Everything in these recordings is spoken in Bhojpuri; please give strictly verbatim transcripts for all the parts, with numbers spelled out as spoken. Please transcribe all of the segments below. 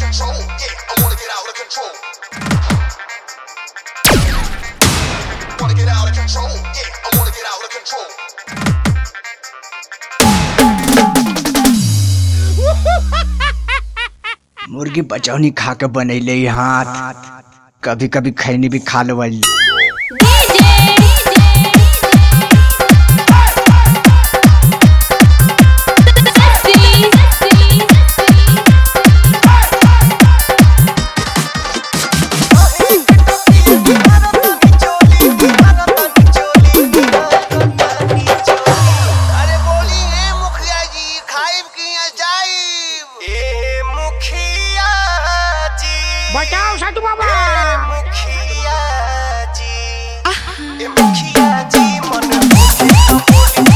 control. Yeah, I wanna get out of control. Wanna get out of control. Yeah, I wanna get out of control. मुर्गी बचौनी खा के बनैले हाथ कभी कभी खैनी भी खा लेवल। बचाओ साधु बाबा। मुखिया जी, ए मुखिया जी मन मुखिया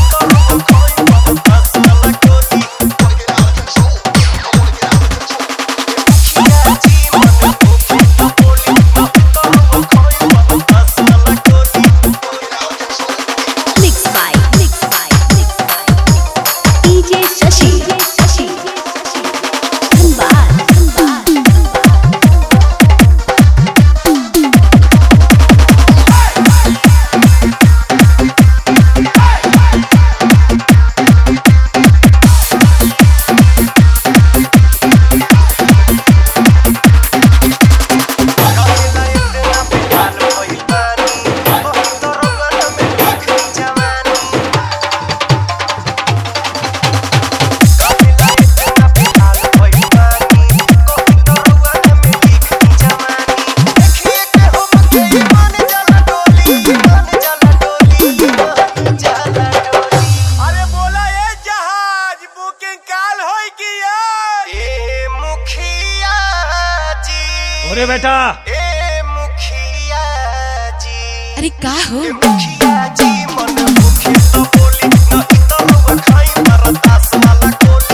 अरे बेटा ए मुखिया जी, अरे का हो मुखिया जी मन मुखिया तो बोली न इतना खाई परतास वाला कोली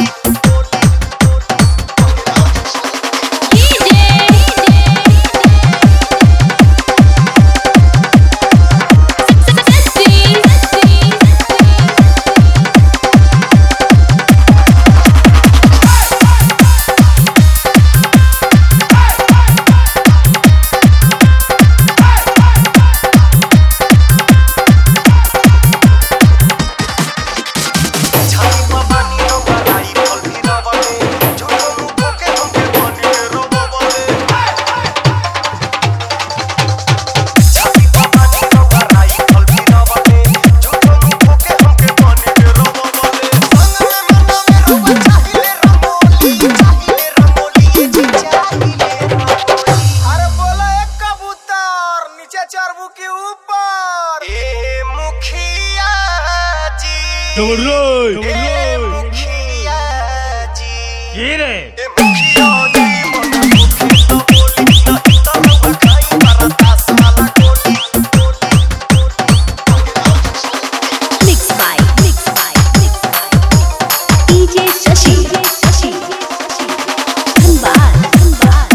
मुखिया जी, ये रे ए मुखिया जी मन मुखिया तो बोली न इतना खाई परतास वाला कोली mix by mix by mix by DJ Shashi Shashi Dhanbad Dhanbad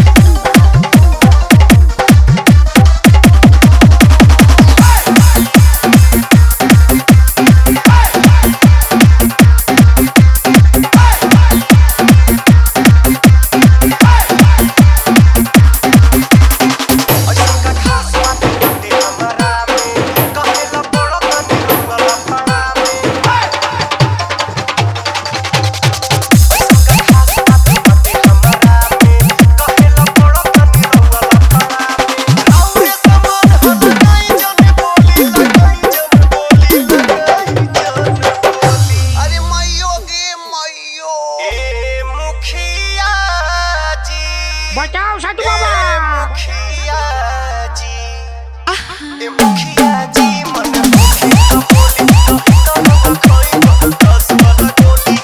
बचाओ साधु बाबा। मुखिया जी, ए मुखिया जी मन मुखिया तो बोली न इतना खाई परतास वाला कोली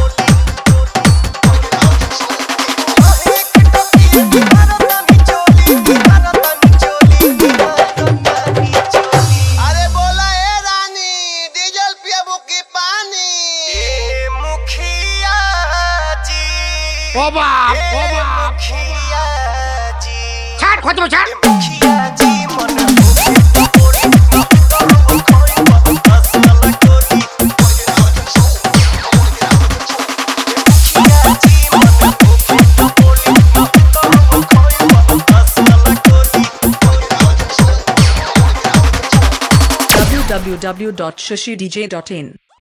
अरे बोला ए रानी डीजल पियाबू की पानी ए मुखिया जी, ओ बाप ओ ए बाप मुखिया जी, छाड़ खोद में छाड़। मुखिया जी मन मुखिया तो बोली न इतना खाई परतास वाला कोली मुखिया जी मन मुखिया तो बोली w w w dot shashi d j dot in.